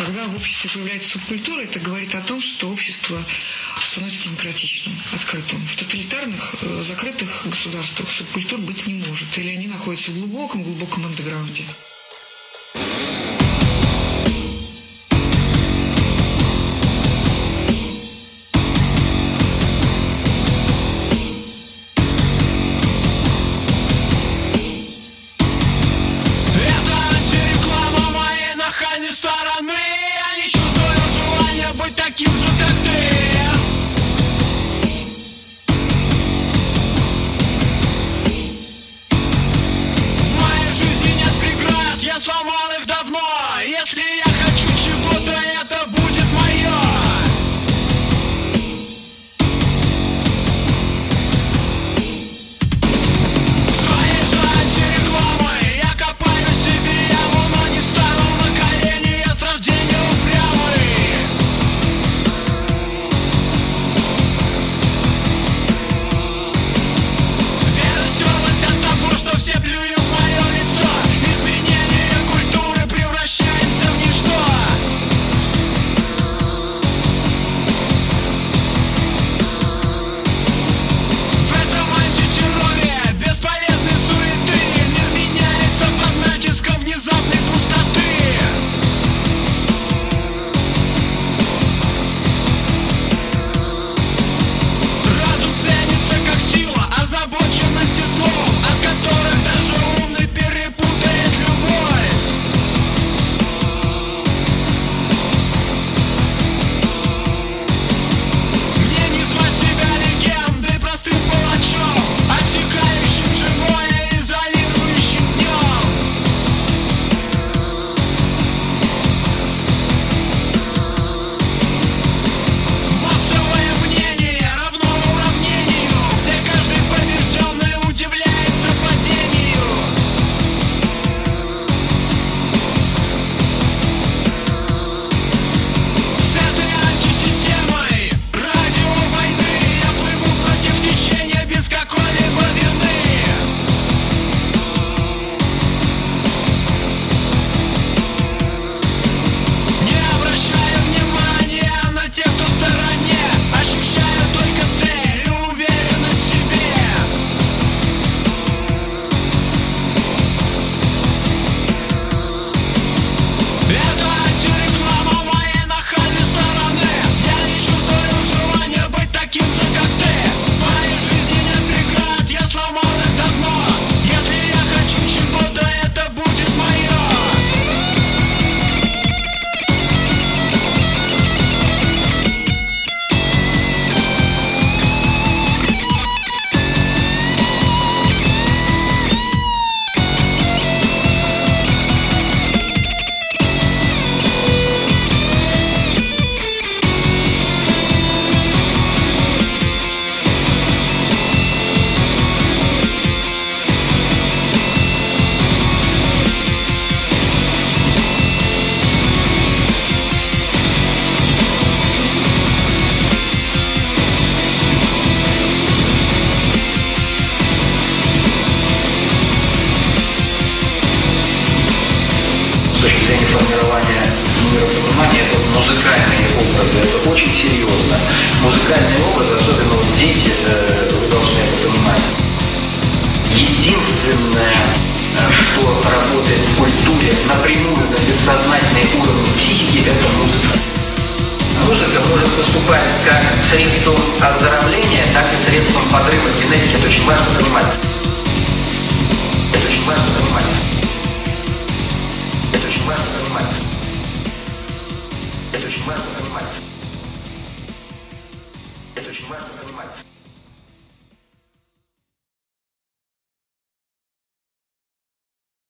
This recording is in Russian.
Когда в обществе появляется субкультура, это говорит о том, что общество становится демократичным, открытым. В тоталитарных, закрытых государствах субкультур быть не может. Или они находятся в глубоком андеграунде. Таким же, как ты. В моей жизни нет преград, я сломал их давно. Если я хочу чего-то, это будет мое. Своей же антирекламой я копаю себе яму, но не встану на колени, я с рождения упрямый. Что все плюют в мое лицо. Изменение культуры превращается в ничто. В этом антитерроре бесполезной суеты мир меняется под натиском внезапной пустоты. Разум ценится как сила озабоченности слов, от которых даже умный перепутает любовь. Мне не звать себя легендой, простым палачом, отсекающим живое, изолирующим днем. Массовое мнение равно уравнению, где каждый побежденный удивляется падению. С этой антисистемой радио войны я плыву против течения без какой-либо вины. Не обращая внимания на тех, кто в стороне, ощущая только цель и уверенность в себе. Это антиреклама моей нахальной стороны. Я не чувствую желания быть таким же, как ты. В моей жизни нет преград, я сломал их давно. Если я хочу чего-то, это будет мое. С точки зрения формирования миропонимания, это музыкальные образы, это очень серьезно. Музыкальные образы, особенно вот дети, вы должны это понимать. Единственное, что работает в культуре напрямую на бессознательные уровни психики, это музыка. Музыка может выступать как средством оздоровления, так и средством подрыва генетики. Это очень важно понимать. Это очень важно понимать. Это очень важно понимать. Это очень важно понимать. Это очень важно понимать.